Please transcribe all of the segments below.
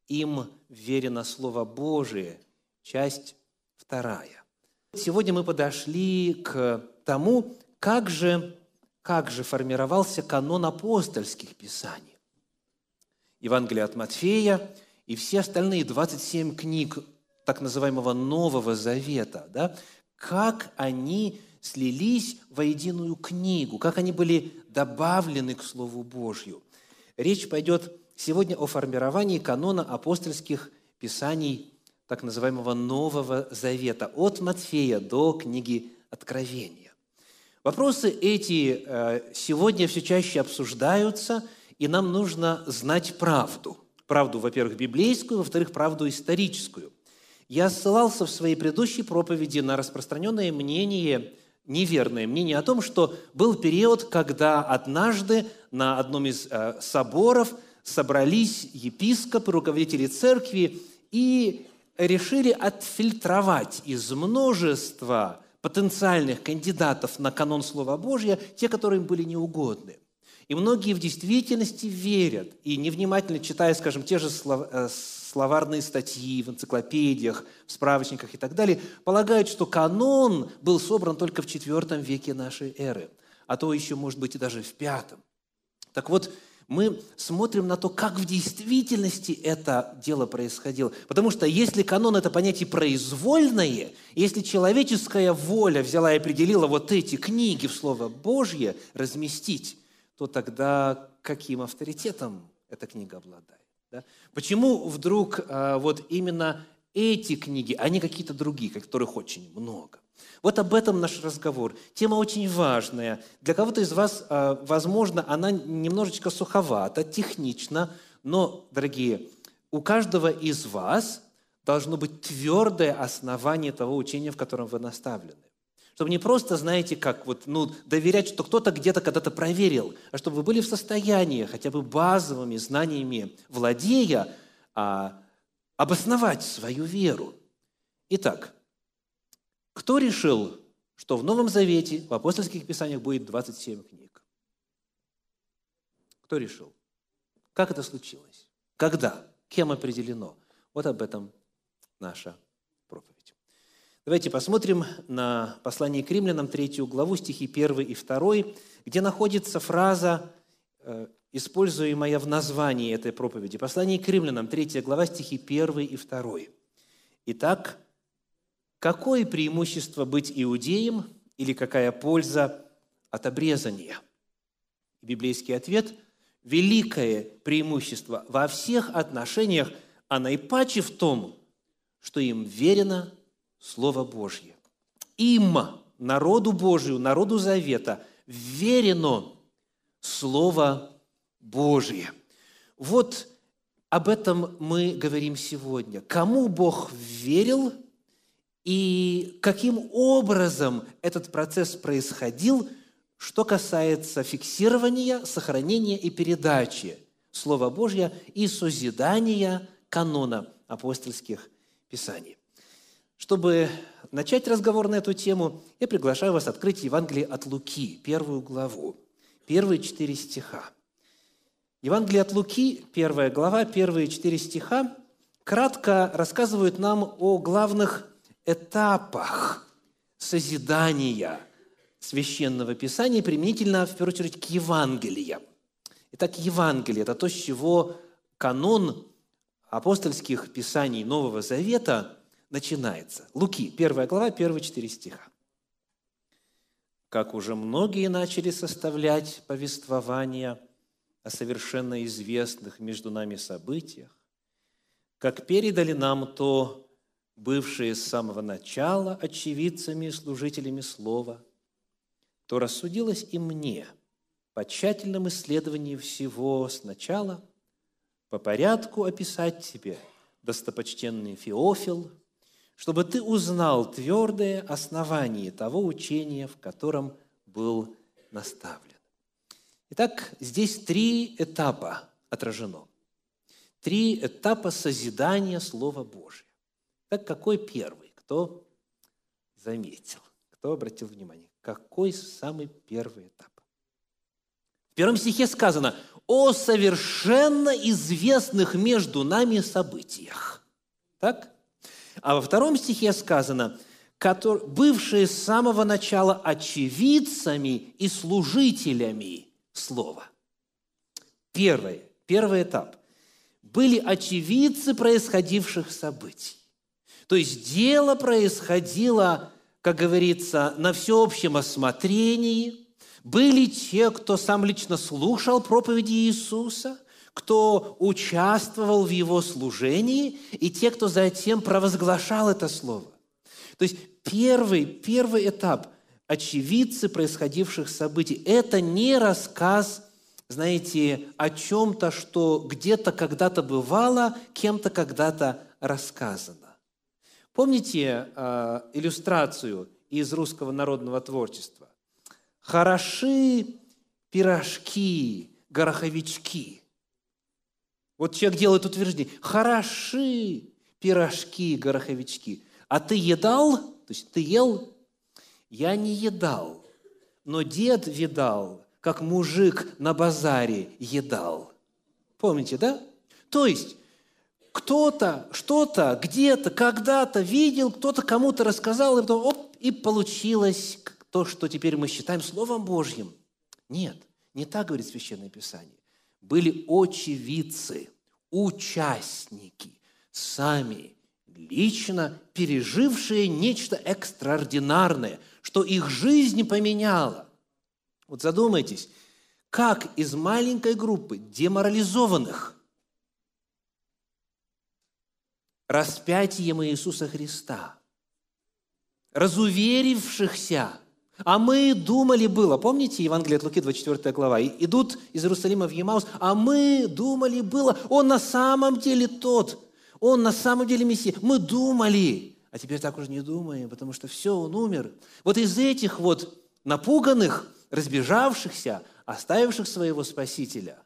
им верено Слово Божие, часть 2. Сегодня мы подошли к тому, как же формировался канон апостольских писаний. Евангелие от Матфея и все остальные 27 книг так называемого Нового Завета, да, как они слились воединую книгу, как они были добавлены к Слову Божью. Речь пойдет сегодня о формировании канона апостольских писаний так называемого Нового Завета, от Матфея до книги Откровения. Вопросы эти сегодня все чаще обсуждаются, и нам нужно знать правду. Правду, во-первых, библейскую, во-вторых, правду историческую. Я ссылался в своей предыдущей проповеди на распространенное мнение, неверное мнение о том, что был период, когда однажды на одном из соборов собрались епископы, руководители церкви и решили отфильтровать из множества потенциальных кандидатов на канон Слова Божия те, которые им были неугодны. И многие в действительности верят, и невнимательно читая, скажем, те же словарные статьи в энциклопедиях, в справочниках и так далее, полагают, что канон был собран только в IV веке нашей эры, а то еще, может быть, и даже в V. Так вот, мы смотрим на то, как в действительности это дело происходило. Потому что если канон – это понятие произвольное, если человеческая воля взяла и определила вот эти книги в Слово Божье разместить, то тогда каким авторитетом эта книга обладает? Да? Почему вдруг вот именно эти книги, а не какие-то другие, которых очень много? Вот об этом наш разговор. Тема очень важная. Для кого-то из вас, возможно, она немножечко суховата, технична, но, дорогие, у каждого из вас должно быть твердое основание того учения, в котором вы наставлены. Чтобы не просто, знаете, как доверять, что кто-то где-то когда-то проверил, а чтобы вы были в состоянии хотя бы базовыми знаниями, владея, обосновать свою веру. Итак, кто решил, что в Новом Завете, в апостольских писаниях будет 27 книг? Кто решил? Как это случилось? Когда? Кем определено? Вот об этом наша проповедь. Давайте посмотрим на послание к Римлянам, 3 главу, стихи 1 и 2, где находится фраза, используемая в названии этой проповеди. Послание к Римлянам, 3 глава, стихи 1 и 2. Итак, какое преимущество быть иудеем или какая польза от обрезания? Библейский ответ – великое преимущество во всех отношениях, а наипаче в том, что им верено Слово Божье. Им, народу Божию, народу Завета, верено Слово Божье. Вот об этом мы говорим сегодня. Кому Бог верил и каким образом этот процесс происходил, что касается фиксирования, сохранения и передачи Слова Божьего и созидания канона апостольских писаний. Чтобы начать разговор на эту тему, я приглашаю вас открыть Евангелие от Луки, 1 главу, первые 4 стиха. Евангелие от Луки, 1 глава, первые 4 стиха кратко рассказывают нам о главных этапах созидания Священного Писания применительно, в первую очередь, к Евангелиям. Итак, Евангелие – это то, с чего канон апостольских писаний Нового Завета начинается. Луки, 1 глава, первые 4 стиха. «Как уже многие начали составлять повествования о совершенно известных между нами событиях, как передали нам то, бывшие с самого начала очевидцами и служителями Слова, то рассудилось и мне по тщательном исследовании всего сначала по порядку описать тебе, достопочтенный Феофил, чтобы ты узнал твердое основание того учения, в котором был наставлен». Итак, здесь 3 этапа отражено. 3 этапа созидания Слова Божьего. Так какой первый? Кто заметил? Кто обратил внимание? Какой самый первый этап? В 1 стихе сказано: о совершенно известных между нами событиях». Так? А во 2 стихе сказано: «бывшие с самого начала очевидцами и служителями слова». Первый этап. Были очевидцы происходивших событий. То есть дело происходило, как говорится, на всеобщем осмотрении. Были те, кто сам лично слушал проповеди Иисуса, кто участвовал в Его служении, и те, кто затем провозглашал это слово. То есть первый этап – очевидцы происходивших событий. Это не рассказ, знаете, о чем-то, что где-то когда-то бывало, кем-то когда-то рассказано. Помните иллюстрацию из русского народного творчества? «Хороши пирожки, гороховички». Вот человек делает утверждение: «Хороши пирожки, гороховички». А ты едал? То есть ты ел? Я не едал, но дед видал, как мужик на базаре едал. Помните, да? То есть кто-то, что-то, где-то, когда-то видел, кто-то кому-то рассказал, и потом и получилось то, что теперь мы считаем Словом Божьим. Нет, не так говорит Священное Писание. Были очевидцы, участники, сами лично пережившие нечто экстраординарное, что их жизнь поменяло. Вот задумайтесь, как из маленькой группы деморализованных распятием Иисуса Христа, разуверившихся, а мы думали было, помните Евангелие от Луки, 24 глава, идут из Иерусалима в Емаус, а мы думали было, он на самом деле тот, он на самом деле Мессия. Мы думали, а теперь так уже не думаем, потому что все, он умер. Вот из этих вот напуганных, разбежавшихся, оставивших своего Спасителя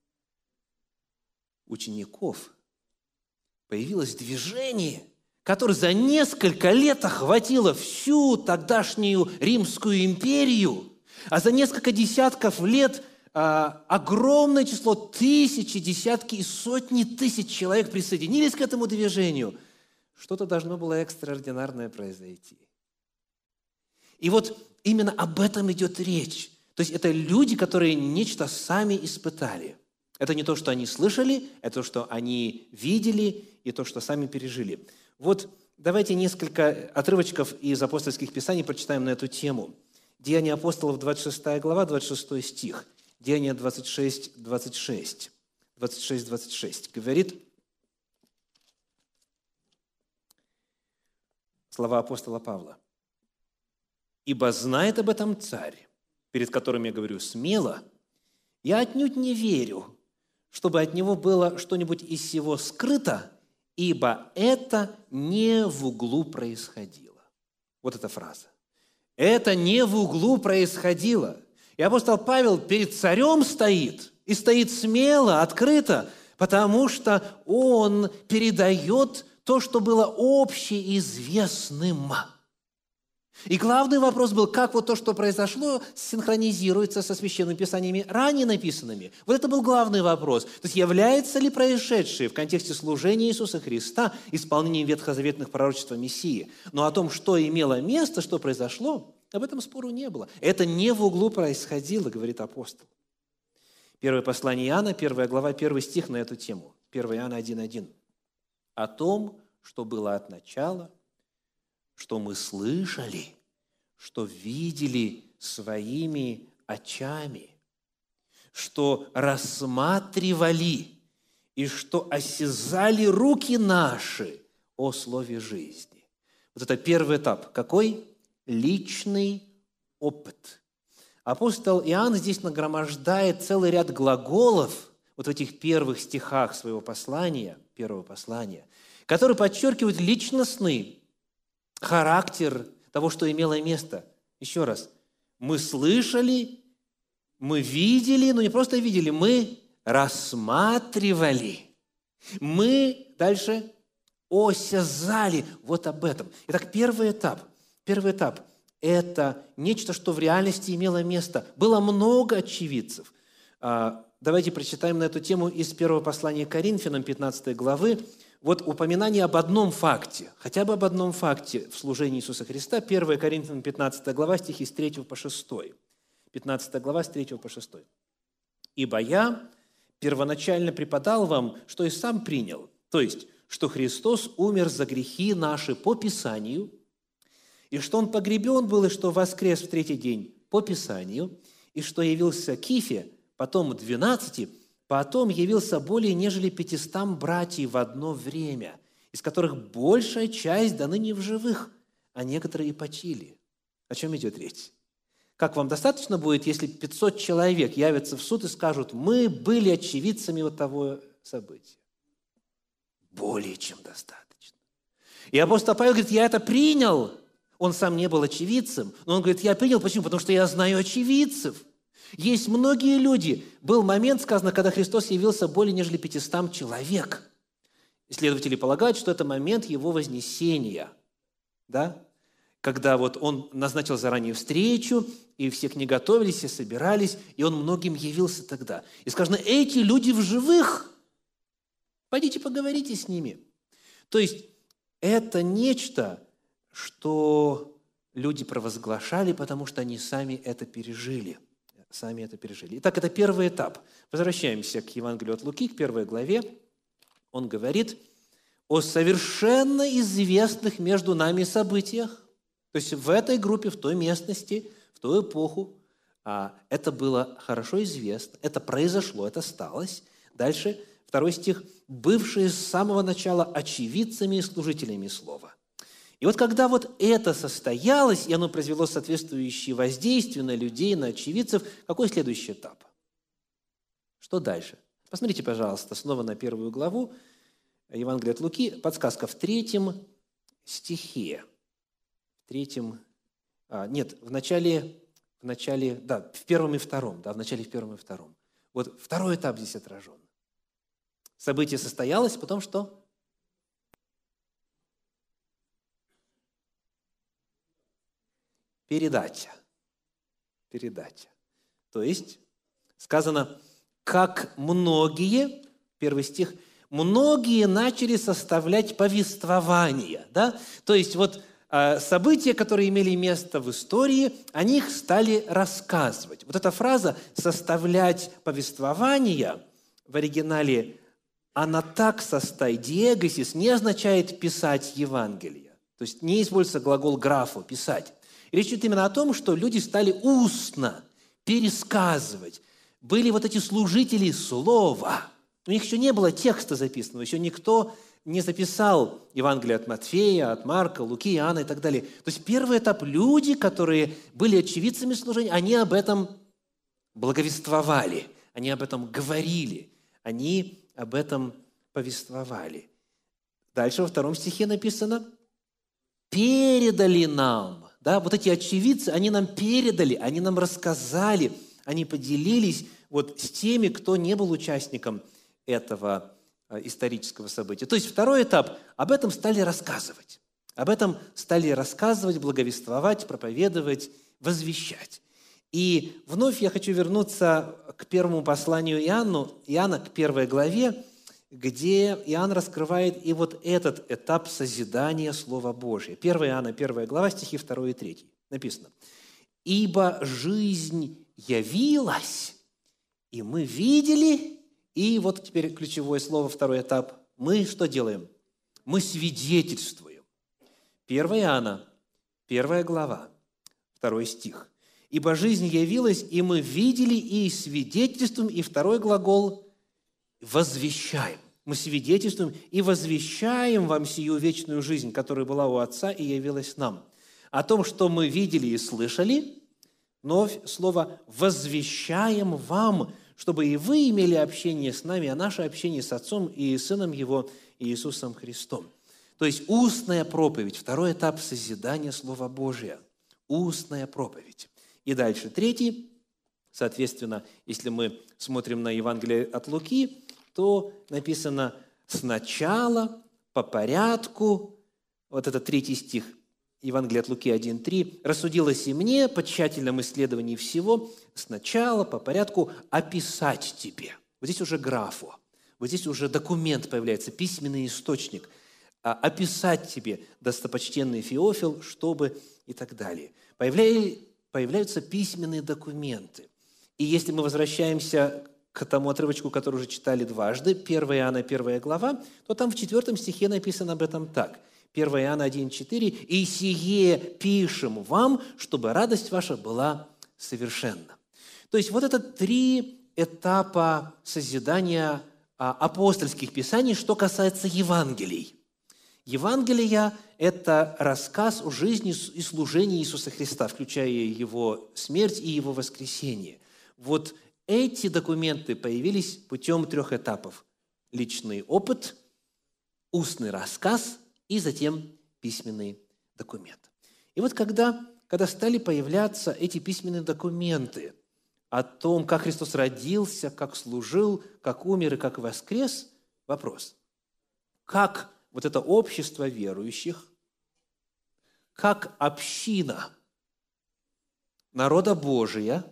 учеников появилось движение, которое за несколько лет охватило всю тогдашнюю Римскую империю, а за несколько десятков лет огромное число, тысячи, десятки и сотни тысяч человек присоединились к этому движению. Что-то должно было экстраординарное произойти. И вот именно об этом идет речь. То есть это люди, которые нечто сами испытали. Это не то, что они слышали, это то, что они видели, и то, что сами пережили. Вот давайте несколько отрывочков из апостольских писаний прочитаем на эту тему. Деяния апостолов, 26 глава, 26 стих. Деяния 26. Говорит слова апостола Павла. «Ибо знает об этом царь, перед которым я говорю смело, я отнюдь не верю, чтобы от него было что-нибудь из всего скрыто, ибо это не в углу происходило». Вот эта фраза. Это не в углу происходило. И апостол Павел перед царем стоит, и стоит смело, открыто, потому что он передает то, что было общеизвестным. И главный вопрос был, как вот то, что произошло, синхронизируется со священными писаниями, ранее написанными. Вот это был главный вопрос. То есть является ли происшедшее в контексте служения Иисуса Христа исполнением ветхозаветных пророчеств о Мессии? Но о том, что имело место, что произошло, об этом спору не было. Это не в углу происходило, говорит апостол. Первое послание Иоанна, 1 глава, 1 стих на эту тему. 1 Иоанна 1:1. О том, что было от начала, что мы слышали, что видели своими очами, что рассматривали и что осязали руки наши о слове жизни. Вот это первый этап. Какой? Личный опыт. Апостол Иоанн здесь нагромождает целый ряд глаголов вот в этих первых стихах своего послания, первого послания, которые подчеркивают личностный характер того, что имело место. Еще раз. Мы слышали, мы видели, но не просто видели, мы рассматривали. Мы дальше осязали. Вот об этом. Итак, первый этап – это нечто, что в реальности имело место. Было много очевидцев. давайте прочитаем на эту тему из первого послания к Коринфянам, 15 главы. Вот упоминание об одном факте, хотя бы об одном факте в служении Иисуса Христа. 1 Коринфянам, 15 глава, стихи с 3 по 6. 15 глава, с 3 по 6. «Ибо я первоначально преподал вам, что и сам принял, то есть, что Христос умер за грехи наши по Писанию, и что Он погребен был, и что воскрес в третий день по Писанию, и что явился Кифе, потом 12, потом явился более нежели 500 братьев в одно время, из которых большая часть до ныне в живых, а некоторые и почили». О чем идет речь? Как вам достаточно будет, если 500 человек явятся в суд и скажут: «Мы были очевидцами вот того события»? Более чем достаточно. И апостол Павел говорит: я это принял. Он сам не был очевидцем, но он говорит: я принял. Почему? Потому что я знаю очевидцев. Есть многие люди. Был момент, сказано, когда Христос явился более нежели 500 человек. Исследователи полагают, что это момент Его вознесения. Да? Когда вот Он назначил заранее встречу, и все к ней готовились, все собирались, и Он многим явился тогда. И сказано: эти люди в живых. Пойдите поговорите с ними. То есть это нечто, что люди провозглашали, потому что они сами это пережили. Сами это пережили. Итак, это первый этап. Возвращаемся к Евангелию от Луки, к 1 главе. Он говорит о совершенно известных между нами событиях. То есть в этой группе, в той местности, в ту эпоху это было хорошо известно, это произошло, это сталось. Дальше, 2 стих. «Бывшие с самого начала очевидцами и служителями слова». И вот когда вот это состоялось, и оно произвело соответствующее воздействие на людей, на очевидцев, какой следующий этап? Что дальше? Посмотрите, пожалуйста, снова на 1 главу Евангелия от Луки, подсказка в 3 стихе. В 1 и 2, в начале в 1 и 2. Вот второй этап здесь отражен. Событие состоялось, потом что? Передача. То есть, сказано, как многие, 1 стих, многие начали составлять повествования. Да? То есть, вот события, которые имели место в истории, о них стали рассказывать. Вот эта фраза «составлять повествования» в оригинале «анатаксостай диэгесис» не означает «писать Евангелие». То есть не используется глагол «графо» – «писать». Речь идет именно о том, что люди стали устно пересказывать. Были вот эти служители слова. У них еще не было текста записанного, еще никто не записал Евангелие от Матфея, от Марка, Луки, Иоанна и так далее. То есть первый этап – люди, которые были очевидцами служения, они об этом благовествовали, они об этом говорили, они об этом повествовали. Дальше во 2 стихе написано «передали нам». Да, вот эти очевидцы, они нам передали, они нам рассказали, они поделились вот с теми, кто не был участником этого исторического события. То есть второй этап – об этом стали рассказывать. Об этом стали рассказывать, благовествовать, проповедовать, возвещать. И вновь я хочу вернуться к первому посланию Иоанна, к 1 главе, где Иоанн раскрывает и вот этот этап созидания Слова Божия. 1 Иоанна, 1 глава, стихи 2 и 3. Написано: «Ибо жизнь явилась, и мы видели». И вот теперь ключевое слово, второй этап. Мы что делаем? Мы свидетельствуем. 1 Иоанна, 1 глава, 2 стих. «Ибо жизнь явилась, и мы видели, и свидетельствуем». И второй глагол – «возвещаем». Мы свидетельствуем и возвещаем вам сию вечную жизнь, которая была у Отца и явилась нам. О том, что мы видели и слышали, но слово «возвещаем вам», чтобы и вы имели общение с нами, а наше общение с Отцом и Сыном Его, Иисусом Христом. То есть устная проповедь, второй этап созидания Слова Божия. Устная проповедь. И дальше 3, соответственно, если мы смотрим на Евангелие от Луки, то написано сначала, по порядку, вот это 3 стих, Евангелие от Луки 1:3, «Рассудилось и мне по тщательном исследовании всего сначала, по порядку, описать тебе». Вот здесь уже графо, вот здесь уже документ появляется, письменный источник. «Описать тебе, достопочтенный Феофил, чтобы…» и так далее. Появляются письменные документы. И если мы возвращаемся к тому отрывочку, который уже читали дважды, 1 Иоанна, 1 глава, то там в 4 стихе написано об этом так. 1 Иоанна 1:4, «И сие пишем вам, чтобы радость ваша была совершенна». То есть вот это 3 этапа созидания апостольских писаний, что касается Евангелий. Евангелия – это рассказ о жизни и служении Иисуса Христа, включая Его смерть и Его воскресение. Вот эти документы появились путем 3 этапов. Личный опыт, устный рассказ и затем письменный документ. И вот когда стали появляться эти письменные документы о том, как Христос родился, как служил, как умер и как воскрес, вопрос: как вот это общество верующих, как община народа Божия,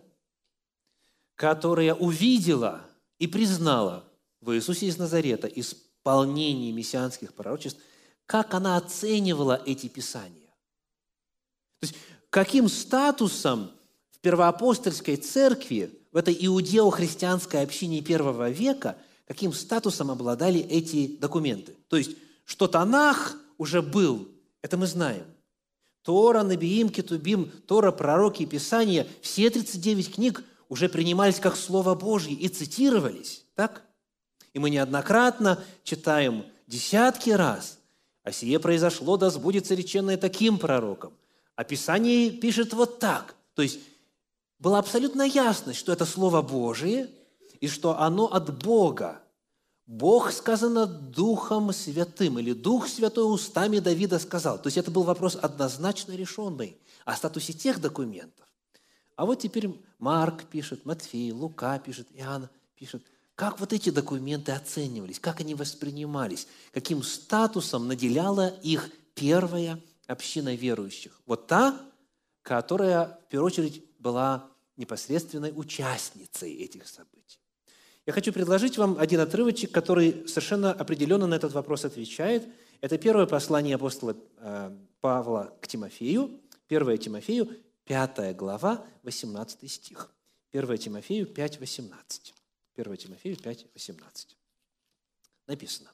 которая увидела и признала в Иисусе из Назарета исполнение мессианских пророчеств, как она оценивала эти писания. То есть, каким статусом в первоапостольской церкви, в этой иудео-христианской общине первого века, каким статусом обладали эти документы? То есть, что Танах уже был, это мы знаем. Тора, Небиим, Кетубим, Тора, пророки, Писания, все 39 книг уже принимались как Слово Божье и цитировались, так? И мы неоднократно читаем десятки раз: «А сие произошло, да сбудется реченное таким пророком». А Писание пишет вот так. То есть была абсолютно ясность, что это Слово Божие и что оно от Бога. Бог, сказано, Духом Святым, или Дух Святой устами Давида сказал. То есть это был вопрос однозначно решенный о статусе тех документов. А вот теперь Марк пишет, Матфей, Лука пишет, Иоанн пишет. Как вот эти документы оценивались, как они воспринимались, каким статусом наделяла их первая община верующих? Вот та, которая, в первую очередь, была непосредственной участницей этих событий. Я хочу предложить вам один отрывочек, который совершенно определенно на этот вопрос отвечает. Это первое послание апостола Павла к Тимофею, 1 Тимофею, 5 глава, 18 стих. 1 Тимофею 5, 18. 1 Тимофею 5, 18. Написано: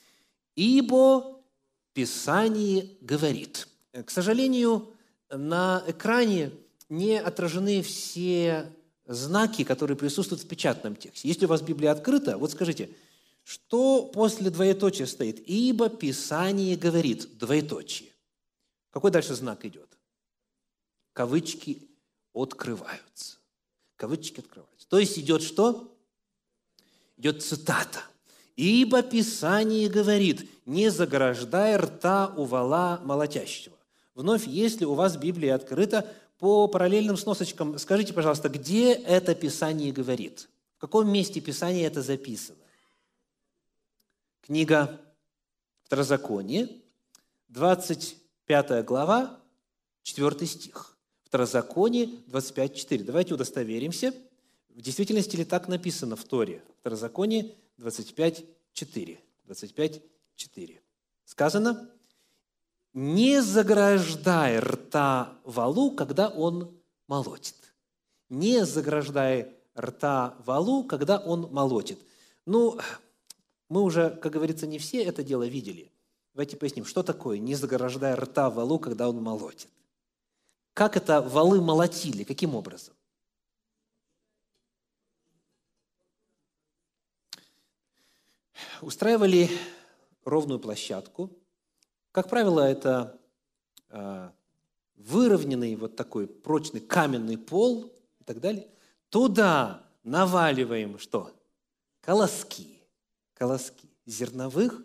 «Ибо Писание говорит». К сожалению, на экране не отражены все знаки, которые присутствуют в печатном тексте. Если у вас Библия открыта, вот скажите, что после двоеточия стоит? «Ибо Писание говорит», двоеточие. Какой дальше знак идет? Кавычки открываются. Кавычки открываются. То есть идет что? Идет цитата. «Ибо Писание говорит, не заграждай рта у вола молотящего». Вновь, если у вас Библия открыта, по параллельным сносочкам скажите, пожалуйста, где это Писание говорит? В каком месте Писания это записано? Книга Второзаконие, 25 глава, 4 стих. Второзаконие 25:4. Давайте удостоверимся, в действительности ли так написано в Торе. Второзаконие 25:4. 25:4. Сказано: «Не заграждай рта волу, когда он молотит». Не заграждай рта волу, когда он молотит. Ну, мы уже, как говорится, не все это дело видели. Давайте поясним, что такое «не заграждай рта волу, когда он молотит». Как это волы молотили? Каким образом? Устраивали ровную площадку. Как правило, это выровненный вот такой прочный каменный пол и так далее. Туда наваливаем что? Колоски зерновых.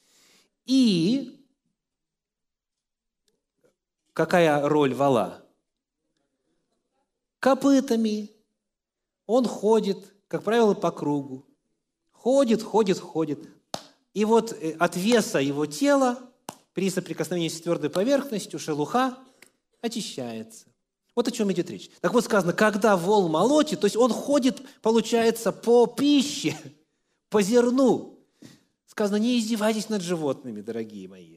И какая роль вола? Копытами. Он ходит, как правило, по кругу. Ходит. И вот от веса его тела при соприкосновении с твердой поверхностью шелуха очищается. Вот о чем идет речь. Так вот сказано, когда вол молотит, то есть он ходит, получается, по пище, по зерну. Сказано, не издевайтесь над животными, дорогие мои.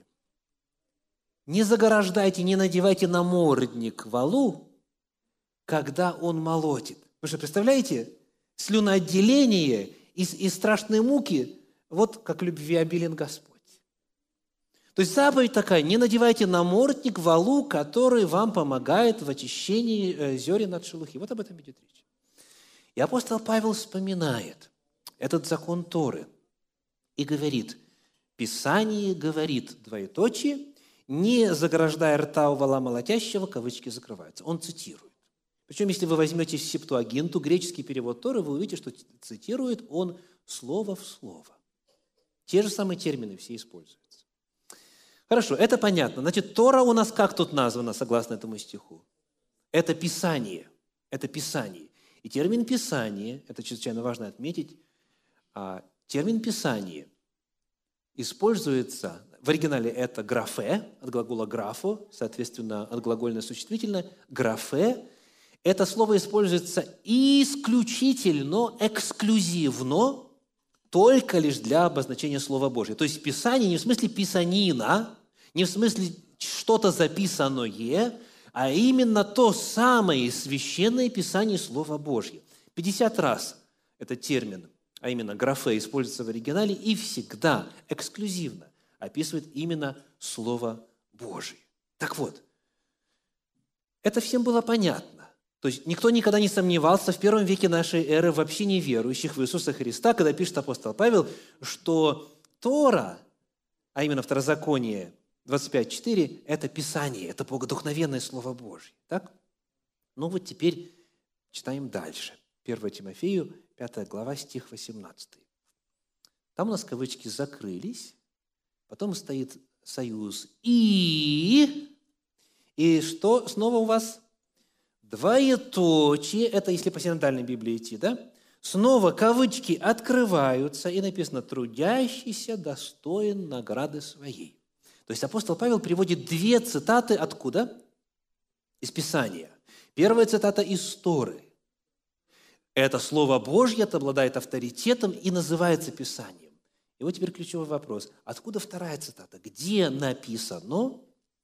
Не заграждайте, не надевайте намордник волу, когда он молотит. Вы что, представляете? Слюноотделение и страшные муки, вот как любви обилен Господь. То есть заповедь такая, не надевайте намордник волу, который вам помогает в очищении зерен от шелухи. Вот об этом идет речь. И апостол Павел вспоминает этот закон Торы и говорит, Писание говорит, двоеточие, не заграждая рта у вола молотящего, кавычки закрываются. Он цитирует. Причем, если вы возьмете Септуагинту, греческий перевод Торы, вы увидите, что цитирует он слово в слово. Те же самые термины все используются. Хорошо, это понятно. Значит, Тора у нас как тут названа, согласно этому стиху? Это Писание. Это Писание. И термин «Писание», это чрезвычайно важно отметить, термин «Писание» используется, в оригинале это «графе», от глагола «графо», соответственно, от глагольное существительное. «Графе» – это слово используется исключительно, эксклюзивно, только лишь для обозначения Слова Божьего. То есть Писание не в смысле писанина, не в смысле что-то записанное, а именно то самое священное Писание Слова Божьего. 50 раз этот термин, а именно графе, используется в оригинале и всегда эксклюзивно описывает именно Слово Божие. Так вот, это всем было понятно. То есть никто никогда не сомневался в первом веке нашей эры в общине верующих в Иисуса Христа, когда пишет апостол Павел, что Тора, а именно Второзаконие 25:4, это Писание, это богодухновенное Слово Божье. Так? Ну вот теперь читаем дальше. 1 Тимофею, 5 глава, стих 18. Там у нас кавычки закрылись, потом стоит союз И что снова у вас? Двоеточие, это если по синодальной Библии идти, да? Снова кавычки открываются, и написано «трудящийся достоин награды своей». То есть апостол Павел приводит две цитаты откуда? Из Писания. Первая цитата из Торы. Это Слово Божье, это обладает авторитетом и называется Писанием. И вот теперь ключевой вопрос. Откуда вторая цитата? Где написано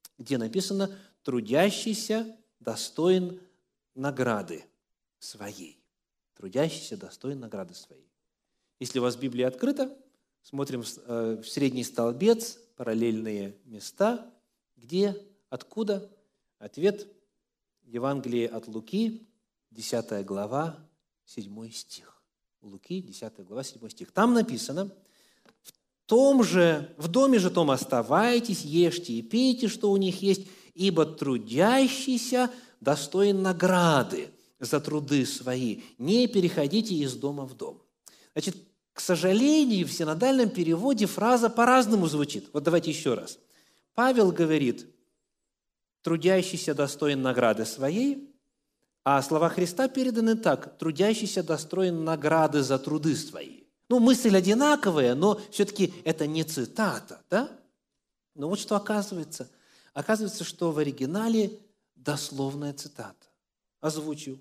«трудящийся достоин награды своей». Трудящийся достоин награды своей. Если у вас Библия открыта, смотрим в средний столбец, параллельные места. Где? Откуда? Ответ – Евангелие от Луки, 10 глава, 7 стих. Луки, 10 глава, 7 стих. Там написано: в доме же том оставайтесь, ешьте и пейте, что у них есть, ибо трудящийся достоин награды за труды свои. Не переходите из дома в дом. Значит, к сожалению, в синодальном переводе фраза по-разному звучит. Вот давайте еще раз. Павел говорит, трудящийся достоин награды своей, а слова Христа переданы так: трудящийся достоин награды за труды свои. Ну, мысль одинаковая, но все-таки это не цитата, да? Но вот что оказывается. Оказывается, что в оригинале дословная цитата. Озвучу.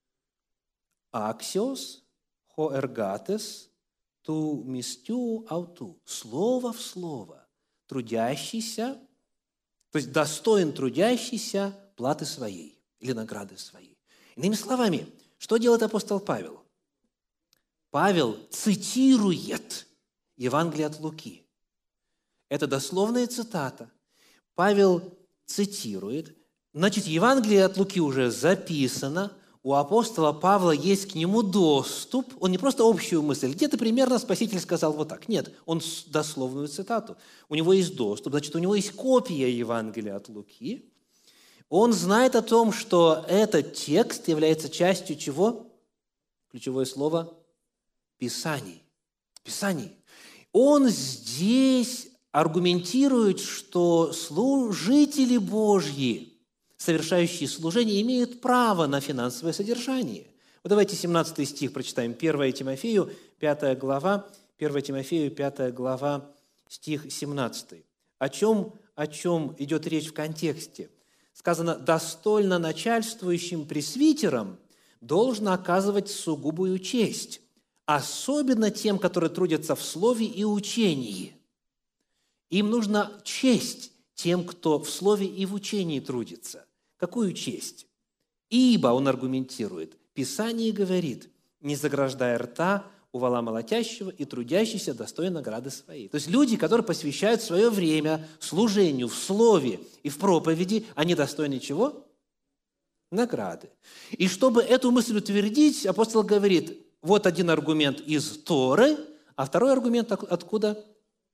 «Аксиос хо эргатес ту мистю ауту». Слово в слово. Трудящийся, то есть достоин трудящийся платы своей или награды своей. Иными словами, что делает апостол Павел? Павел цитирует Евангелие от Луки. Это дословная цитата. Павел цитирует. Значит, Евангелие от Луки уже записано. У апостола Павла есть к нему доступ. Он не просто общую мысль. Где-то примерно Спаситель сказал вот так. Нет, он дословную цитату. У него есть доступ. Значит, у него есть копия Евангелия от Луки. Он знает о том, что этот текст является частью чего? Ключевое слово – Писаний. Писаний. Он здесь аргументирует, что служители Божьи, совершающие служение, имеют право на финансовое содержание. Вот давайте 17 стих прочитаем. 1 Тимофею, 5 глава, 1 Тимофею, 5 глава, стих 17. О чем идет речь в контексте? Сказано, достойно начальствующим пресвитерам должно оказывать сугубую честь, особенно тем, которые трудятся в слове и учении. Им нужна честь тем, кто в слове и в учении трудится. Какую честь? Ибо, он аргументирует, Писание говорит, не заграждая рта у вола молотящего и трудящийся достоин награды своей. То есть люди, которые посвящают свое время служению в слове и в проповеди, они достойны чего? Награды. И чтобы эту мысль утвердить, апостол говорит, вот один аргумент из Торы, а второй аргумент откуда?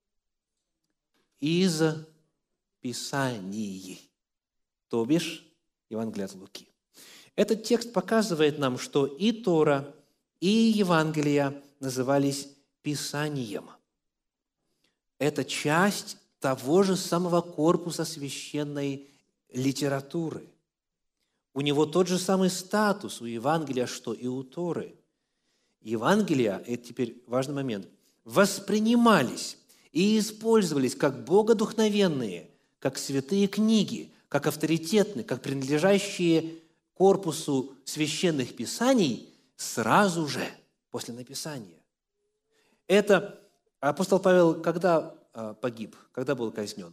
Из Писаний, то бишь Евангелие от Луки. Этот текст показывает нам, что и Тора, и Евангелия назывались Писанием. Это часть того же самого корпуса священной литературы. У него тот же самый статус у Евангелия, что и у Торы. Евангелия, это теперь важный момент, воспринимались и использовались как богодухновенные, как святые книги, как авторитетные, как принадлежащие корпусу священных писаний сразу же после написания. Это апостол Павел когда погиб, когда был казнен?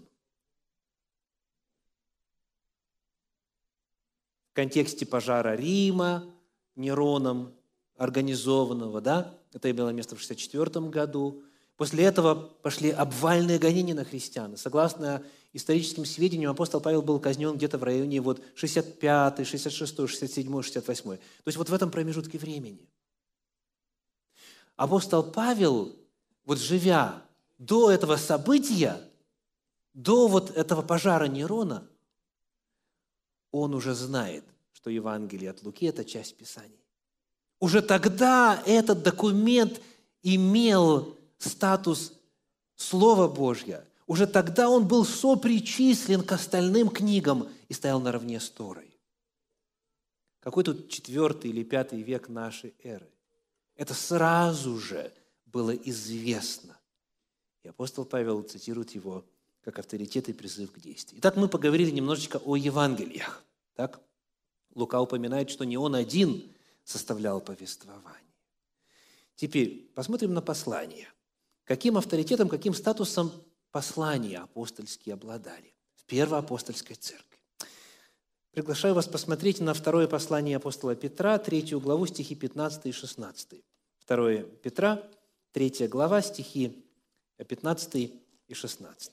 В контексте пожара Рима Нероном, организованного, да? Это имело место в 64 году. После этого пошли обвальные гонения на христиан. Согласно историческим сведениям, апостол Павел был казнен где-то в районе 65, 66, 67, 68. То есть вот в этом промежутке времени. Апостол Павел, вот живя до этого события, до вот этого пожара Нерона, он уже знает, что Евангелие от Луки – это часть Писаний. Уже тогда этот документ имел статус Слова Божьего. Уже тогда он был сопричислен к остальным книгам и стоял наравне с Торой. Какой тут 4 или 5 век нашей эры? Это сразу же было известно. И апостол Павел цитирует его как авторитет и призыв к действию. Итак, мы поговорили немножечко о Евангелиях. Так? Лука упоминает, что не он один составлял повествование. Теперь посмотрим на послание. Каким авторитетом, каким статусом послания апостольские обладали в Первой апостольской церкви? Приглашаю вас посмотреть на второе послание апостола Петра, 3 главу, стихи 15 и 16. 2 Петра, 3 глава, стихи 15 и 16.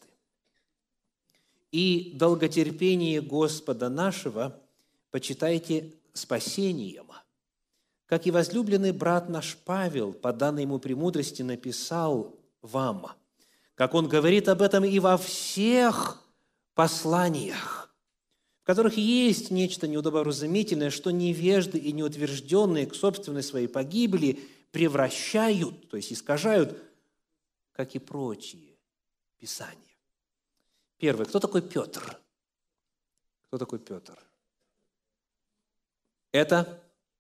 «И долготерпение Господа нашего почитайте спасением, как и возлюбленный брат наш Павел, по данной ему премудрости, написал вам, как он говорит об этом и во всех посланиях, в которых есть нечто неудобовразумительное, что невежды и неутвержденные к собственной своей погибели превращают, то есть искажают, как и прочие Писания». Первое. Кто такой Петр? Кто такой Петр? Это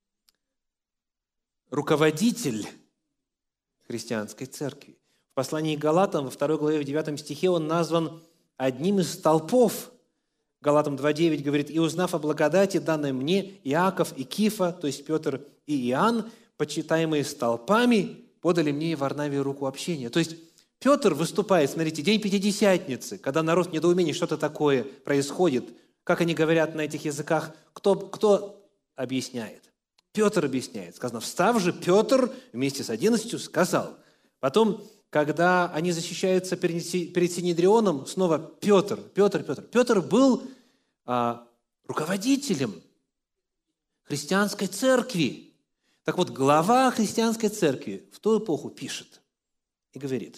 руководитель христианской церкви. В послании к Галатам, во 2 главе, в 9 стихе он назван одним из столпов. Галатам 2:9 говорит: «И узнав о благодати, данной мне, Иаков и Кифа, то есть Петр и Иоанн, почитаемые столпами, подали мне и Варнаве руку общения». То есть Петр выступает, смотрите, день Пятидесятницы, когда народ в недоумении, что-то такое происходит, как они говорят на этих языках, кто объясняет? Петр объясняет. Сказано, встав же, Петр вместе с 11 сказал. Потом, когда они защищаются перед Синедрионом, снова Петр. Петр был руководителем христианской церкви. Так вот, глава христианской церкви в ту эпоху пишет и говорит,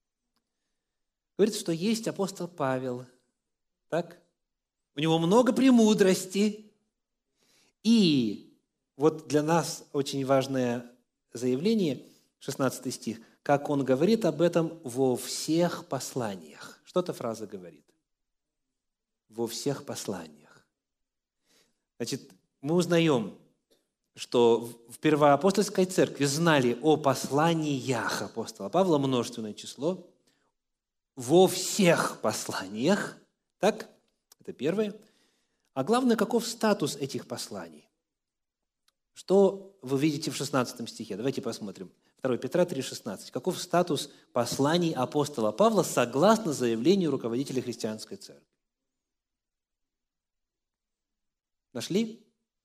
что есть апостол Павел, так? У него много премудрости, и вот для нас очень важное заявление, 16 стих, как он говорит об этом во всех посланиях. Что эта фраза говорит? Во всех посланиях. Значит, мы узнаем, что в во всех посланиях. Так? Это первое. А главное, каков статус этих посланий? Что вы видите в 16 стихе? Давайте посмотрим. 2 Петра 3,16. Каков статус посланий апостола Павла согласно заявлению руководителей христианской церкви? Нашли?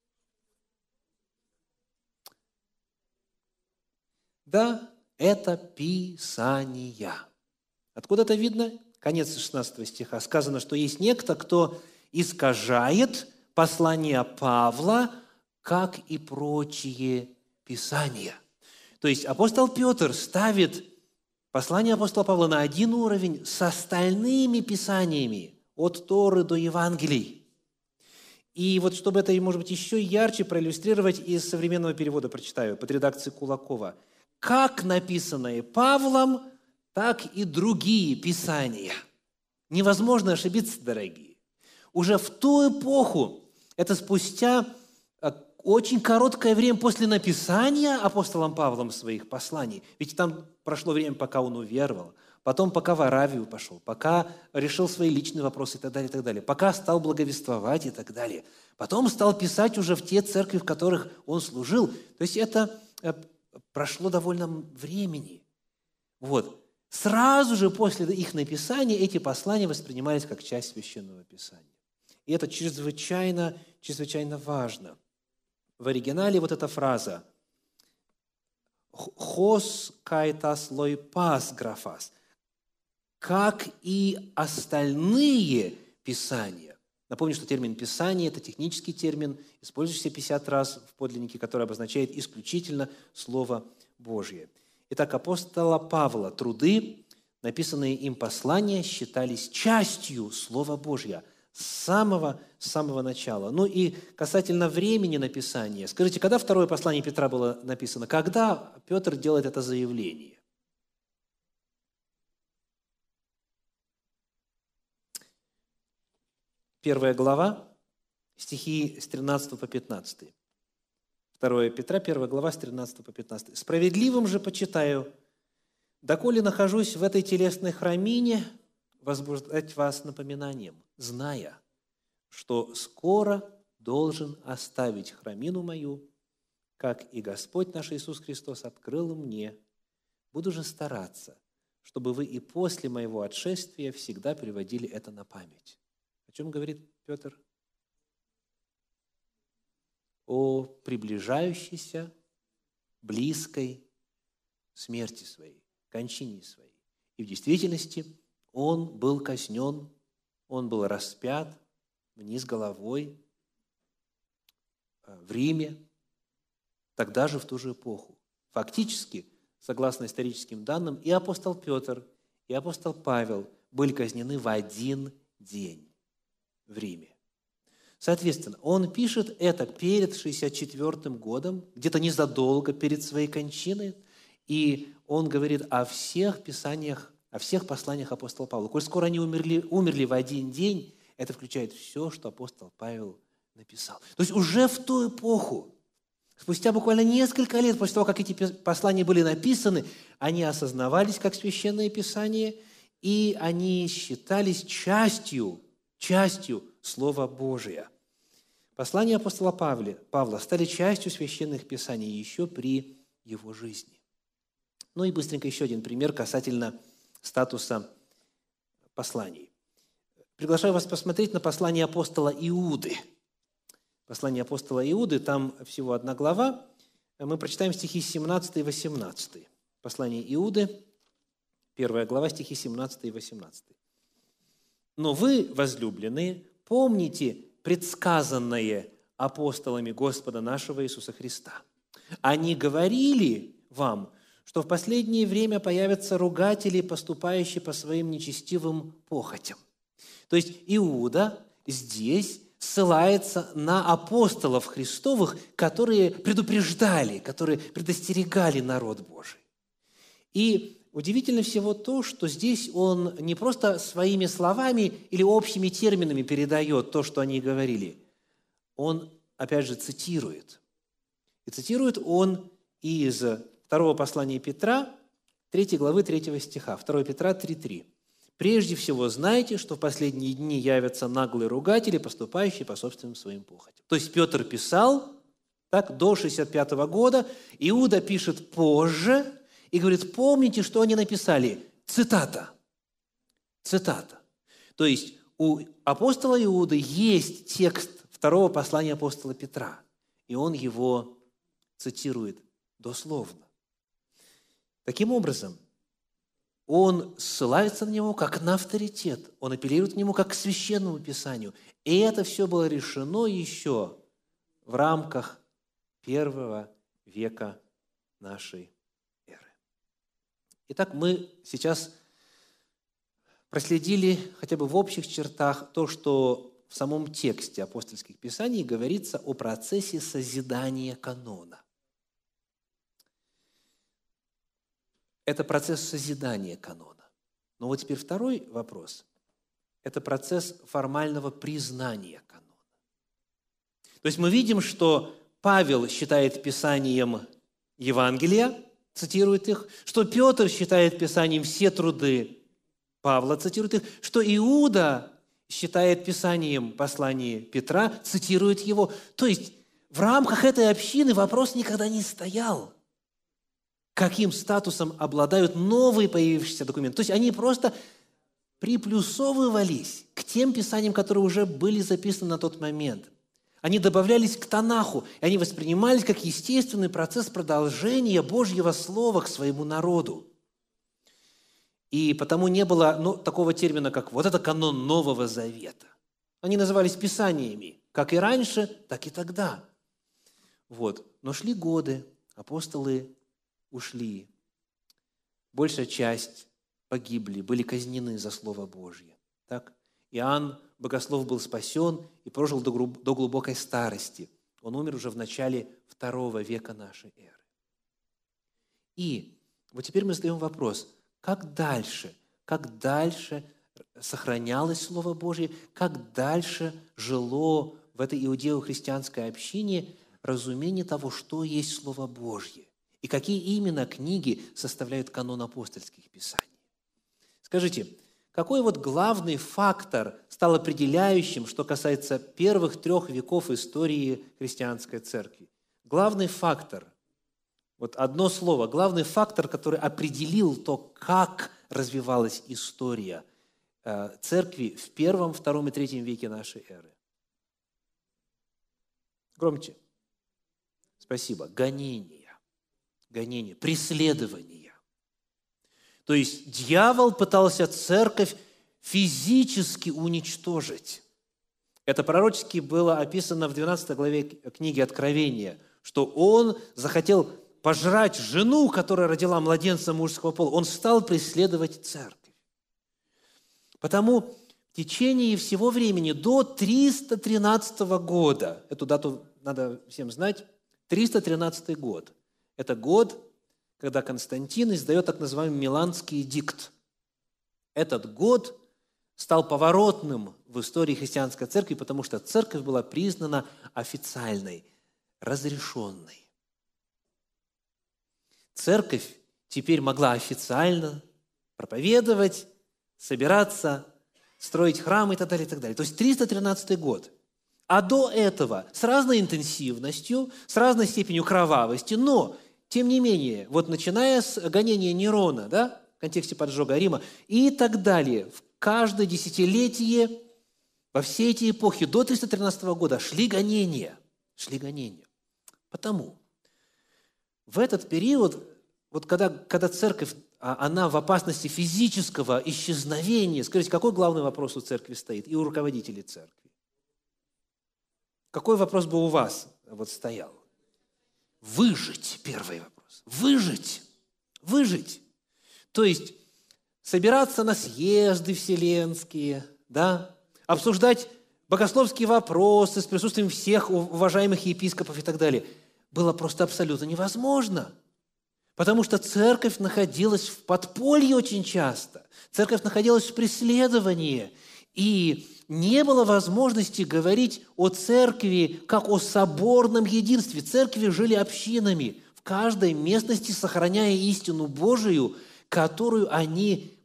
Да, это Писания. Откуда это видно? Конец 16 стиха. Сказано, что есть некто, кто искажает послание Павла, как и прочие Писания. То есть апостол Петр ставит послание апостола Павла на один уровень с остальными Писаниями, от Торы до Евангелий. И вот чтобы это, может быть, еще ярче проиллюстрировать, из современного перевода прочитаю, под редакцией Кулакова. Как написанное Павлом, так и другие Писания. Невозможно ошибиться, дорогие. Уже в ту эпоху, это спустя очень короткое время после написания апостолом Павлом своих посланий, ведь там прошло время, пока он уверовал, потом пока в Аравию пошел, пока решил свои личные вопросы и так далее, пока стал благовествовать и так далее. Потом стал писать уже в те церкви, в которых он служил. То есть это прошло довольно времени. Вот. Сразу же после их написания эти послания воспринимались как часть Священного Писания. И это чрезвычайно, чрезвычайно важно. В оригинале вот эта фраза «хос кайтас лой пас графас», как и остальные Писания. Напомню, что термин «писание» – это технический термин, использующийся 50 раз в подлиннике, который обозначает исключительно Слово Божье. Итак, апостола Павла труды, написанные им послания, считались частью Слова Божьего с самого начала. Ну и касательно времени написания. Скажите, когда второе послание Петра было написано? Когда Петр делает это заявление? Первая глава, стихи с 13 по 15. 2 Петра, 1 глава, с 13 по 15. «Справедливым же почитаю, доколе нахожусь в этой телесной храмине, возбуждать вас напоминанием, зная, что скоро должен оставить храмину мою, как и Господь наш Иисус Христос открыл мне. Буду же стараться, чтобы вы и после моего отшествия всегда приводили это на память». О чем говорит Петр? О приближающейся, близкой смерти своей, кончине своей. И в действительности он был казнен, он был распят вниз головой в Риме, тогда же в ту же эпоху. Фактически, согласно историческим данным, и апостол Петр, и апостол Павел были казнены в один день в Риме. Соответственно, он пишет это перед 64 годом, где-то незадолго перед своей кончиной, и он говорит о всех писаниях, о всех посланиях апостола Павла. Коль скоро они умерли в один день, это включает все, что апостол Павел написал. То есть уже в ту эпоху, спустя буквально несколько лет после того, как эти послания были написаны, они осознавались как священное писание, и они считались частью Слова Божия. Послания апостола Павла стали частью священных писаний еще при его жизни. Ну и быстренько еще один пример касательно статуса посланий. Приглашаю вас посмотреть на послание апостола Иуды. Послание апостола Иуды, там всего одна глава. Мы прочитаем стихи 17 и 18. Послание Иуды, 1 глава, стихи 17 и 18. «Но вы, возлюбленные, помните предсказанное апостолами Господа нашего Иисуса Христа. Они говорили вам, что в последнее время появятся ругатели, поступающие по своим нечестивым похотям». То есть Иуда здесь ссылается на апостолов Христовых, которые предупреждали, которые предостерегали народ Божий. И удивительно всего то, что здесь он не просто своими словами или общими терминами передает то, что они говорили. Он, опять же, цитирует. И цитирует он из второго послания Петра, 3 главы 3 стиха, 2 Петра 3:3. Прежде всего, знайте, что в последние дни явятся наглые ругатели, поступающие по собственным своим похотям». То есть Петр писал так, до 65 года, Иуда пишет позже и говорит: помните, что они написали? Цитата. Цитата. То есть у апостола Иуды есть текст второго послания апостола Петра, и он его цитирует дословно. Таким образом, он ссылается на него как на авторитет, он апеллирует к нему как к священному писанию. И это все было решено еще в рамках первого века нашей эры. Итак, мы сейчас проследили хотя бы в общих чертах то, что в самом тексте апостольских писаний говорится о процессе созидания канона. Это процесс созидания канона. Но вот теперь второй вопрос – это процесс формального признания канона. То есть мы видим, что Павел считает Писанием Евангелия, цитирует их, что Петр считает Писанием все труды Павла, цитирует их, что Иуда считает Писанием послание Петра, цитирует его. То есть в рамках этой общины вопрос никогда не стоял, каким статусом обладают новые появившиеся документы. То есть они просто приплюсовывались к тем писаниям, которые уже были записаны на тот момент. Они добавлялись к Танаху, и они воспринимались как естественный процесс продолжения Божьего Слова к своему народу. И потому не было такого термина, как вот это канон Нового Завета. Они назывались писаниями, как и раньше, так и тогда. Вот. Но шли годы, апостолы ушли. Большая часть погибли, были казнены за Слово Божье. Так? Иоанн Богослов был спасен и прожил до глубокой старости. Он умер уже в начале II века нашей эры. И вот теперь мы задаем вопрос, как дальше сохранялось Слово Божье, как дальше жило в этой иудео-христианской общине разумение того, что есть Слово Божье, и какие именно книги составляют канон апостольских писаний. Скажите, какой вот главный фактор стал определяющим, что касается первых 3 веков истории христианской церкви? Главный фактор, вот одно слово, главный фактор, который определил то, как развивалась история церкви в 1, 2 и 3 веке нашей эры. Громче. Спасибо. Гонения, преследования. То есть дьявол пытался церковь физически уничтожить. Это пророчески было описано в 12 главе книги Откровения, что он захотел пожрать жену, которая родила младенца мужского пола. Он стал преследовать церковь. Потому в течение всего времени до 313 года, эту дату надо всем знать, 313 год, это год, когда Константин издает так называемый Миланский эдикт. Этот год стал поворотным в истории христианской церкви, потому что церковь была признана официальной, разрешенной. Церковь теперь могла официально проповедовать, собираться, строить храмы и так далее, и так далее. То есть 313 год. А до этого с разной интенсивностью, с разной степенью кровавости, но тем не менее, вот начиная с гонения Нерона, да, в контексте поджога Рима, и так далее, в каждое десятилетие, во все эти эпохи, до 313 года шли гонения. Потому в этот период, вот когда церковь, она в опасности физического исчезновения, скажите, какой главный вопрос у церкви стоит и у руководителей церкви? Какой вопрос бы у вас вот стоял? Выжить, первый вопрос. Выжить. То есть собираться на съезды вселенские, да, обсуждать богословские вопросы с присутствием всех уважаемых епископов и так далее, было просто абсолютно невозможно. Потому что церковь находилась в подполье очень часто. Церковь находилась в преследовании. И не было возможности говорить о церкви как о соборном единстве. Церкви жили общинами, в каждой местности сохраняя истину Божию, которую они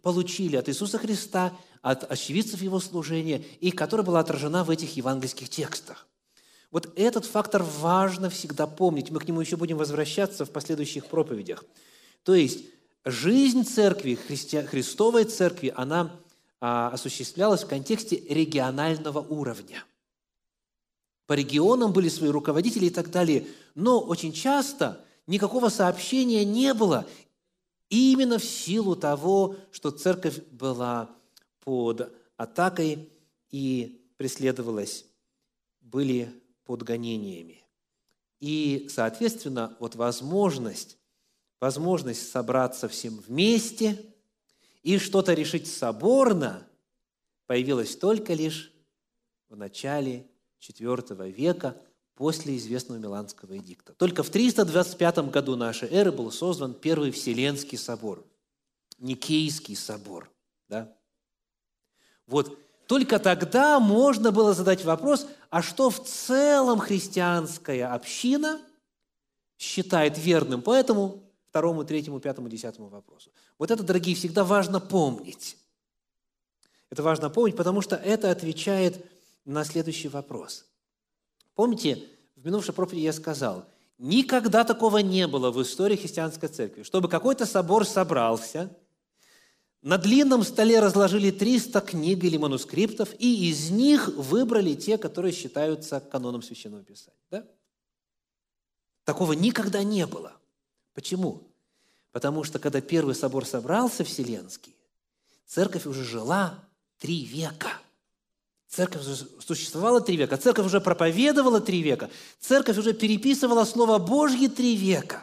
получили от Иисуса Христа, от очевидцев Его служения, и которая была отражена в этих евангельских текстах. Вот этот фактор важно всегда помнить. Мы к нему еще будем возвращаться в последующих проповедях. То есть жизнь церкви, Христовой церкви, она осуществлялась в контексте регионального уровня. По регионам были свои руководители и так далее. Но очень часто никакого сообщения не было. Именно в силу того, что церковь была под атакой и преследовалась, были под гонениями. И, соответственно, вот возможность собраться всем вместе и что-то решить соборно появилась только лишь в начале IV века после известного Миланского эдикта. Только в 325 году нашей эры был создан Первый Вселенский собор, Никейский собор. Да? Вот только тогда можно было задать вопрос, а что в целом христианская община считает верным по этому 2, 3, 5, 10 вопросу. Вот это, дорогие, всегда важно помнить. Это важно помнить, потому что это отвечает на следующий вопрос. Помните, в минувшей проповеди я сказал, никогда такого не было в истории христианской церкви, чтобы какой-то собор собрался, на длинном столе разложили 300 книг или манускриптов, и из них выбрали те, которые считаются каноном Священного Писания. Да? Такого никогда не было. Почему? Потому что, когда Первый собор собрался вселенский, церковь уже жила 3 века. Церковь уже существовала 3 века, церковь уже проповедовала 3 века, церковь уже переписывала Слово Божье 3 века.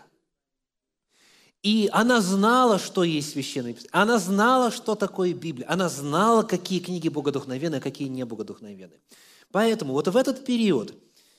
И она знала, что есть Священное Писание. Она знала, что такое Библия. Она знала, какие книги богодухновенны, а какие не богодухновенны. Поэтому вот в этот период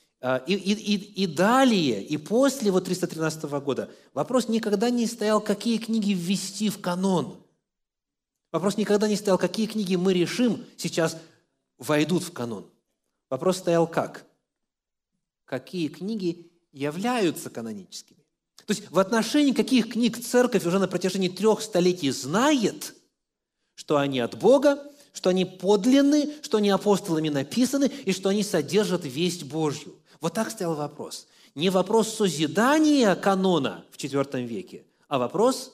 и далее, и после 313 года вопрос никогда не стоял, какие книги ввести в канон. Вопрос никогда не стоял, какие книги мы решим сейчас войдут в канон. Вопрос стоял как? Какие книги являются каноническими? То есть в отношении каких книг церковь уже на протяжении 3 столетий знает, что они от Бога, что они подлинны, что они апостолами написаны и что они содержат весть Божью. Вот так стоял вопрос. Не вопрос созидания канона в IV веке, а вопрос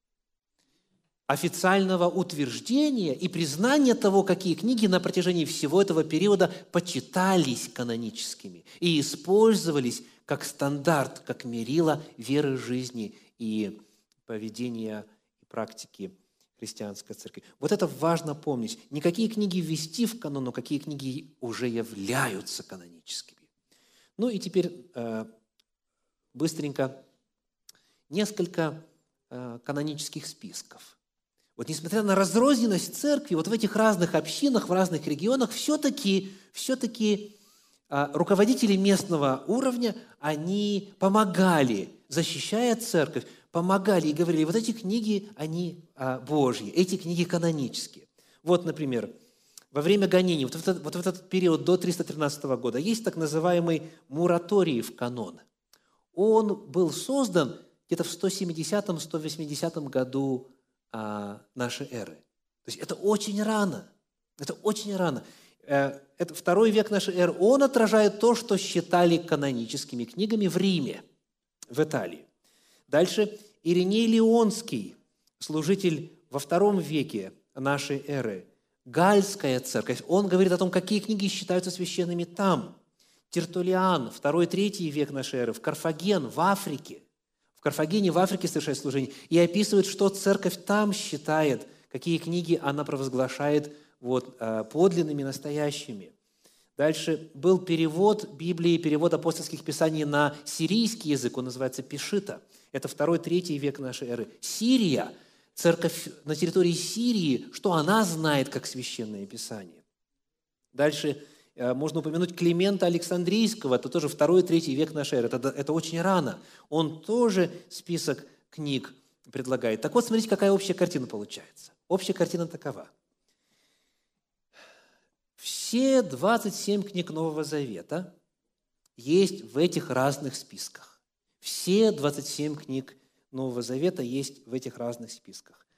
официального утверждения и признания того, какие книги на протяжении всего этого периода почитались каноническими и использовались как стандарт, как мерило веры, жизни и поведения и практики христианской церкви. Вот это важно помнить. Не какие книги ввести в канон, но какие книги уже являются каноническими. Ну и теперь быстренько несколько канонических списков. Вот несмотря на разрозненность церкви, вот в этих разных общинах, в разных регионах, все-таки руководители местного уровня, они помогали, защищая церковь, помогали и говорили, вот эти книги, они Божьи, эти книги канонические. Вот, например, во время гонений, вот в этот период до 313 года, есть так называемый мораторий в канон. Он был создан где-то в 170-180 году нашей эры. То есть это очень рано. Это очень рано. Это II век нашей эры. Он отражает то, что считали каноническими книгами в Риме, в Италии. Дальше Ириней Лионский, служитель во II веке нашей эры. Гальская церковь. Он говорит о том, какие книги считаются священными там. Тертуллиан, II-III век нашей эры. В Карфаген, в Африке. В Карфагене, в Африке совершает служение. И описывает, что церковь там считает, какие книги она провозглашает подлинными, настоящими. Дальше был перевод Библии, перевод апостольских писаний на сирийский язык, он называется Пешита. Это II-III век нашей эры. Сирия, церковь на территории Сирии, что она знает как священное писание. Дальше можно упомянуть Климента Александрийского, это тоже II-III век нашей эры, это очень рано. Он тоже список книг предлагает. Так вот, смотрите, какая общая картина получается. Общая картина такова. Все 27 книг Нового Завета есть в этих разных списках. Все 27 книг Нового Завета есть в этих разных списках.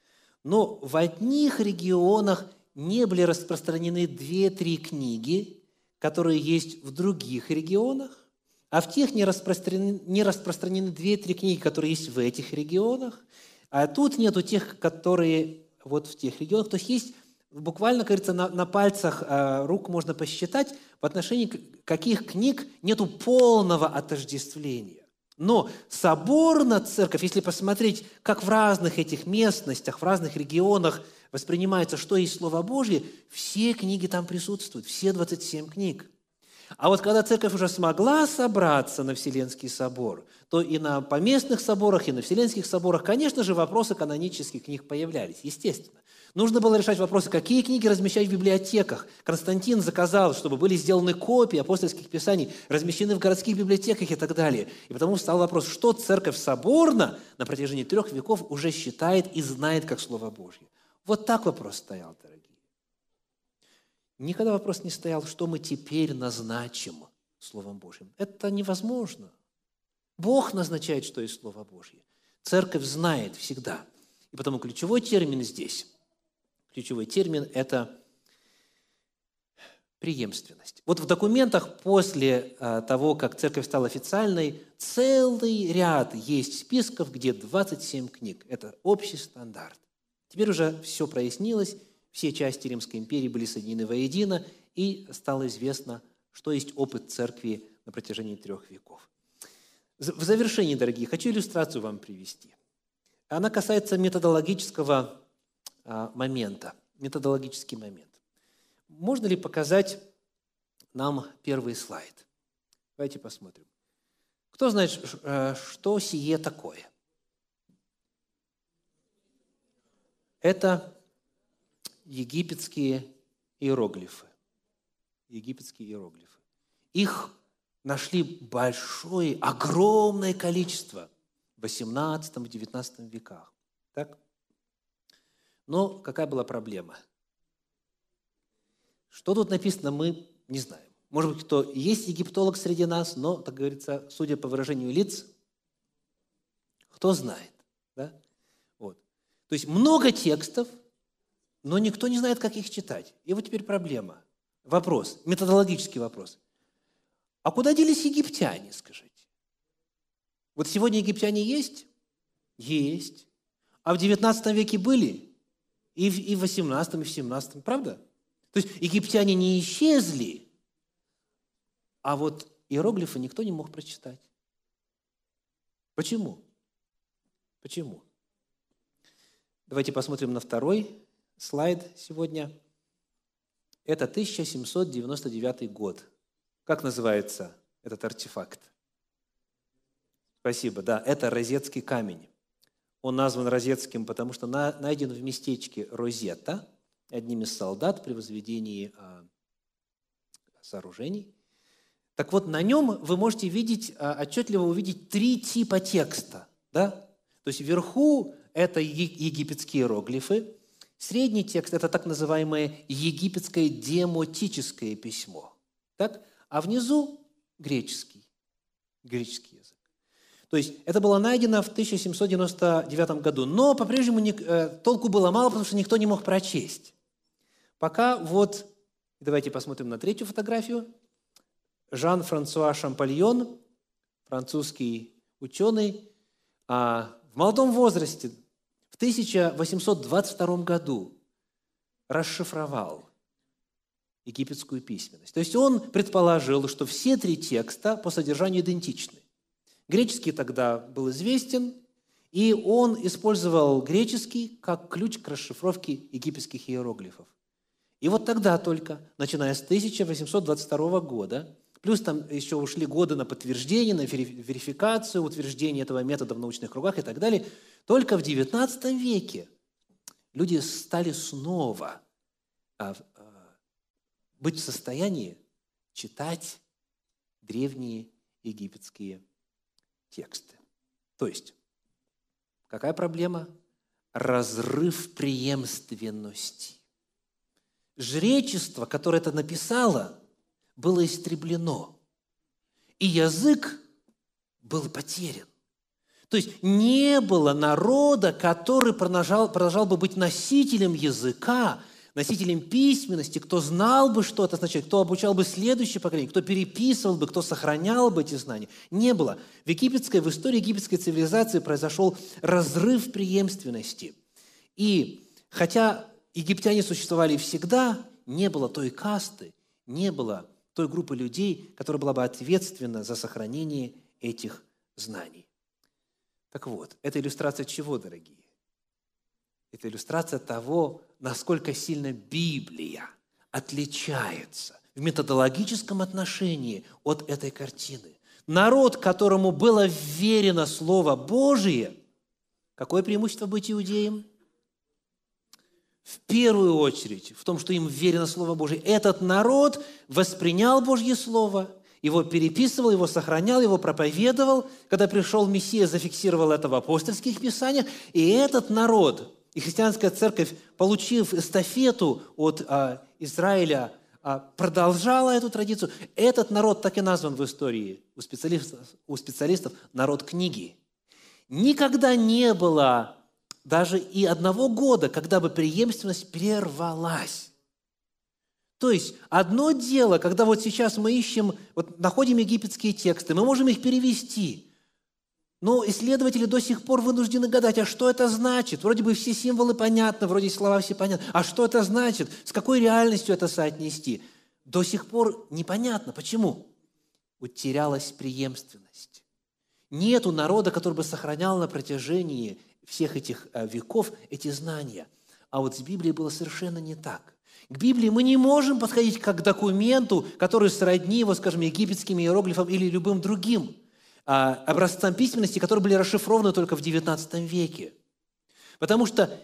но в одних регионах не были распространены 2-3 книги, которые есть в других регионах, а в тех не распространены 2-3 книги, которые есть в этих регионах, а тут нету тех, которые вот в тех регионах. То есть буквально, кажется, на пальцах рук можно посчитать, в отношении каких книг нету полного отождествления. Но соборно церковь, если посмотреть, как в разных этих местностях, в разных регионах воспринимается, что есть Слово Божье, все книги там присутствуют, все 27 книг. А вот когда церковь уже смогла собраться на Вселенский собор, то и на поместных соборах, и на Вселенских соборах, конечно же, вопросы канонических книг появлялись, естественно. Нужно было решать вопросы, какие книги размещать в библиотеках. Константин заказал, чтобы были сделаны копии апостольских писаний, размещены в городских библиотеках и так далее. И потому встал вопрос, что церковь соборно на протяжении 3 веков уже считает и знает как Слово Божье. Вот так вопрос стоял, дорогие. Никогда вопрос не стоял, что мы теперь назначим Словом Божьим. Это невозможно. Бог назначает, что есть Слово Божье. Церковь знает всегда. И потому ключевой термин здесь, ключевой термин – это преемственность. Вот в документах после того, как церковь стала официальной, целый ряд есть списков, где 27 книг. Это общий стандарт. Теперь уже все прояснилось, все части Римской империи были соединены воедино, и стало известно, что есть опыт церкви на протяжении 3 веков. В завершении, дорогие, хочу иллюстрацию вам привести. Она касается методологического момента. Методологический момент. Можно ли показать нам первый слайд? Давайте посмотрим. Кто знает, что сие такое? Это египетские иероглифы. Египетские иероглифы. Их нашли большое, огромное количество в XVIII, XIX веках. Так? Но какая была проблема? Что тут написано, мы не знаем. Может быть, кто есть египтолог среди нас, но, так говорится, судя по выражению лиц, кто знает. Да? Вот. То есть много текстов, но никто не знает, как их читать. И вот теперь проблема. Вопрос, методологический вопрос. А куда делись египтяне, скажите? Вот сегодня египтяне есть? Есть. А в XIX веке были? И в XVIII, и в XVII, правда? То есть египтяне не исчезли, а вот иероглифы никто не мог прочитать. Почему? Почему? Давайте посмотрим на второй слайд сегодня. Это 1799 год. Как называется этот артефакт? Спасибо, да, это розетский камень. Он назван розетским, потому что найден в местечке Розетта одним из солдат при возведении сооружений. Так вот, на нем вы можете видеть, отчетливо увидеть 3 типа текста. Да? То есть вверху это египетские иероглифы, средний текст – это так называемое египетское демотическое письмо. Так? А внизу греческий язык. То есть это было найдено в 1799 году, но по-прежнему толку было мало, потому что никто не мог прочесть. Пока вот, давайте посмотрим на 3-ю фотографию, Жан-Франсуа Шампольон, французский ученый, в молодом возрасте, в 1822 году расшифровал египетскую письменность. То есть он предположил, что все 3 текста по содержанию идентичны. Греческий тогда был известен, и он использовал греческий как ключ к расшифровке египетских иероглифов. И вот тогда только, начиная с 1822 года, плюс там еще ушли годы на подтверждение, на верификацию, утверждение этого метода в научных кругах и так далее, только в XIX веке люди стали снова быть в состоянии читать древние египетские тексты. То есть, какая проблема? Разрыв преемственности. Жречество, которое это написало, было истреблено, и язык был потерян. То есть не было народа, который продолжал бы быть носителем языка, носителем письменности, кто знал бы, что это означает, кто обучал бы следующее поколение, кто переписывал бы, кто сохранял бы эти знания. Не было. В истории египетской цивилизации произошел разрыв преемственности. И хотя египтяне существовали всегда, не было той касты, не было той группы людей, которая была бы ответственна за сохранение этих знаний. Так вот, это иллюстрация чего, дорогие? Это иллюстрация того, насколько сильно Библия отличается в методологическом отношении от этой картины. Народ, которому было вверено Слово Божие, какое преимущество быть иудеем? В первую очередь в том, что им вверено Слово Божие. Этот народ воспринял Божье Слово, его переписывал, его сохранял, его проповедовал. Когда пришел Мессия, зафиксировал это в апостольских писаниях. И этот народ, и христианская церковь, получив эстафету от Израиля, продолжала эту традицию. Этот народ так и назван в истории у специалистов народ книги. Никогда не было даже и одного года, когда бы преемственность прервалась. То есть одно дело, когда вот сейчас мы ищем, находим египетские тексты, мы можем их перевести, но исследователи до сих пор вынуждены гадать, а что это значит? Вроде бы все символы понятны, вроде слова все понятны. А что это значит? С какой реальностью это соотнести? До сих пор непонятно. Почему? Утерялась преемственность. Нету народа, который бы сохранял на протяжении всех этих веков эти знания. А вот с Библией было совершенно не так. К Библии мы не можем подходить как к документу, который сродни его, скажем, египетским иероглифам или любым другим образцам письменности, которые были расшифрованы только в XIX веке. Потому что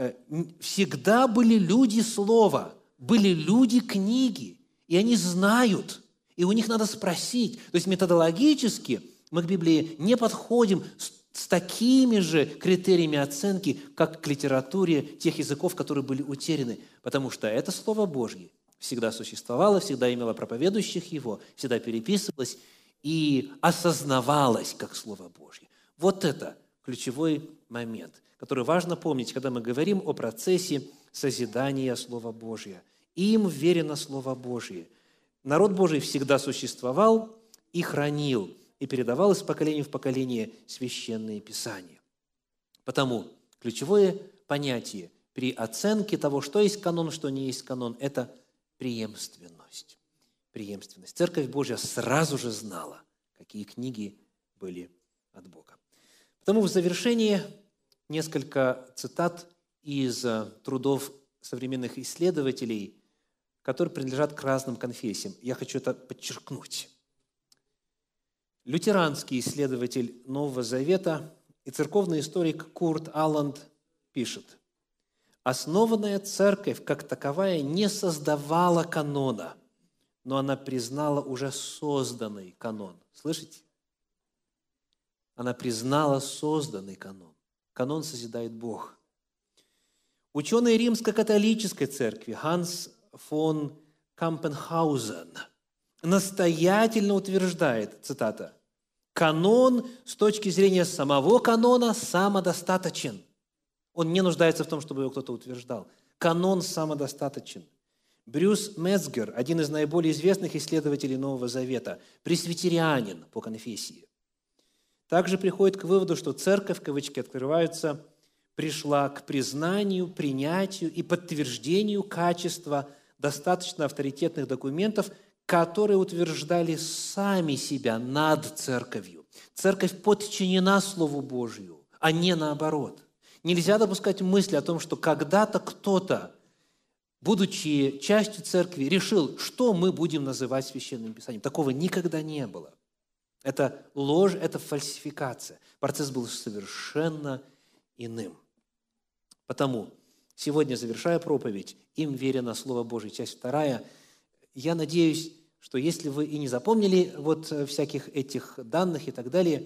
всегда были люди слова, были люди книги, и они знают, и у них надо спросить. То есть методологически мы к Библии не подходим с такими же критериями оценки, как к литературе тех языков, которые были утеряны, потому что это Слово Божье всегда существовало, всегда имело проповедующих его, всегда переписывалось и осознавалось как Слово Божье. Вот это ключевой момент, который важно помнить, когда мы говорим о процессе созидания Слова Божьего. Им верено Слово Божье. Народ Божий всегда существовал и хранил, и передавал из поколения в поколение священные писания. Потому ключевое понятие при оценке того, что есть канон, что не есть канон, это преемственность. Преемственность. Церковь Божья сразу же знала, какие книги были от Бога. Потому в завершение несколько цитат из трудов современных исследователей, которые принадлежат к разным конфессиям. Я хочу это подчеркнуть. Лютеранский исследователь Нового Завета и церковный историк Курт Алланд пишет: «Основанная церковь, как таковая, не создавала канона, но она признала уже созданный канон». Слышите? Она признала созданный канон. Канон созидает Бог. Ученый римско-католической церкви Ганс фон Кампенхаузен настоятельно утверждает, цитата, «Канон с точки зрения самого канона самодостаточен». Он не нуждается в том, чтобы его кто-то утверждал. Канон самодостаточен. Брюс Мецгер, один из наиболее известных исследователей Нового Завета, пресвитерианин по конфессии, также приходит к выводу, что церковь, кавычки открываются, пришла к признанию, принятию и подтверждению качества достаточно авторитетных документов, которые утверждали сами себя над церковью. Церковь подчинена Слову Божию, а не наоборот. Нельзя допускать мысли о том, что когда-то кто-то, будучи частью церкви, решил, что мы будем называть Священным Писанием. Такого никогда не было. Это ложь, это фальсификация. Процесс был совершенно иным. Потому сегодня, завершая проповедь, им верено Слово Божие, часть 2, я надеюсь, что если вы и не запомнили всяких этих данных и так далее,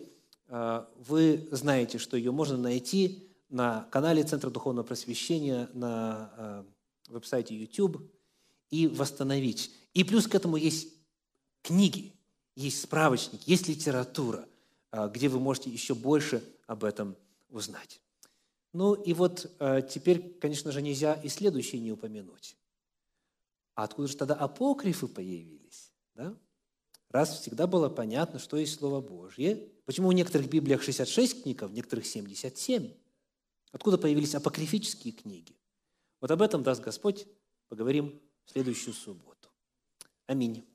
вы знаете, что ее можно найти на канале Центра Духовного Просвещения, на веб-сайте YouTube и восстановить. И плюс к этому есть книги, есть справочники, есть литература. где вы можете еще больше об этом узнать. Ну и вот теперь, конечно же, нельзя и следующее не упомянуть. А откуда же тогда апокрифы появились? Да? Раз всегда было понятно, что есть Слово Божье, почему в некоторых Библиях 66 книг, а в некоторых 77? Откуда появились апокрифические книги? Вот об этом, даст Господь, поговорим в следующую субботу. Аминь.